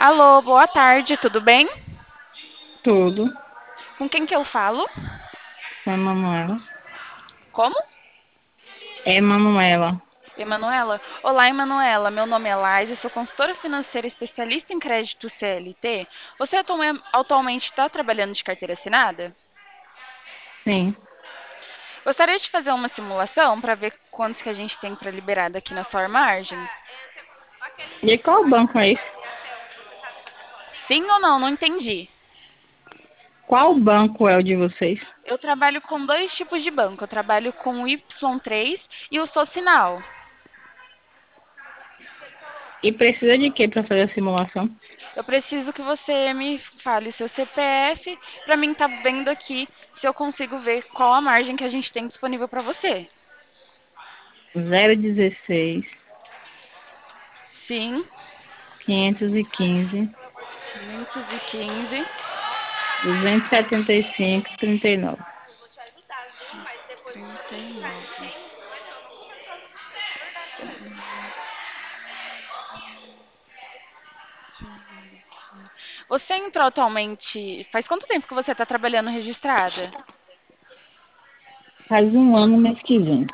Alô, boa tarde, tudo bem? Tudo. Com quem que eu falo? É Manuela. Como? É Manuela. Emanuela? Olá, Emanuela. Meu nome é Laís, eu sou consultora financeira especialista em crédito CLT. Você atualmente está trabalhando de carteira assinada? Sim. Gostaria de fazer uma simulação para ver quantos que a gente tem para liberar aqui na sua margem? E qual banco é esse? Sim ou não? Não entendi. Qual banco é o de vocês? Eu trabalho com dois tipos de banco. Eu trabalho com o Y3 e o Socinal. E precisa de quê para fazer a simulação? Eu preciso que você me fale seu CPF para mim estar vendo aqui se eu consigo ver qual a margem que a gente tem disponível para você. 016 Sim, 515 515, 275 39. 39. Você entrou atualmente. Faz quanto tempo que você está trabalhando registrada? Faz um ano mês que vem.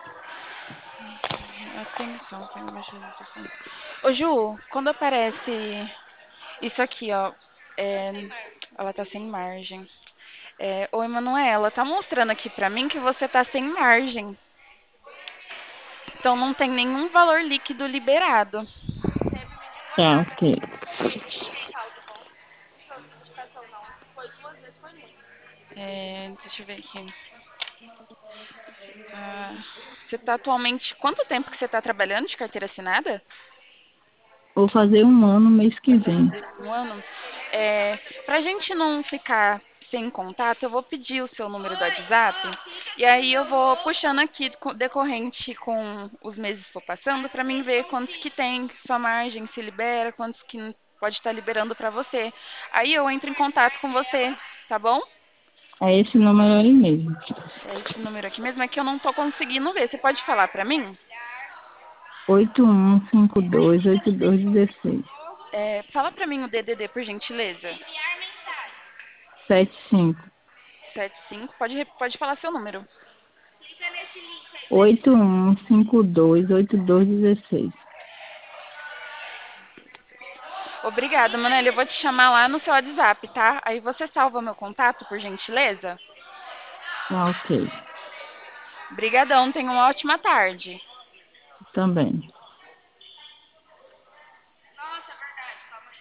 Atenção, tem uma registração. Ô Ju, quando aparece isso aqui, ó, é, ela tá sem margem. Ô Emanuela, tá mostrando aqui pra mim que você tá sem margem. Então não tem nenhum valor líquido liberado. Tá, ok. Deixa eu ver aqui. Você tá atualmente. Quanto tempo que você tá trabalhando de carteira assinada? Vou fazer um ano mês que Vai vem. fazer um ano. Pra gente não ficar sem contato, eu vou pedir o seu número do WhatsApp. E aí eu vou puxando aqui decorrente com os meses que for passando pra mim ver quantos que tem sua margem se libera, quantos que pode estar liberando pra você. Aí eu entro em contato com você, tá bom? É esse número aí mesmo. É esse número aqui mesmo, é que eu não tô conseguindo ver. Você pode falar pra mim? 81528216. Fala pra mim o DDD, por gentileza. 75 75. Pode falar seu número. 81528216. Obrigada, Manela. Eu vou te chamar lá no seu WhatsApp, tá? Aí você salva meu contato, por gentileza? Tá, ok. Obrigadão, tenha uma ótima tarde. Também.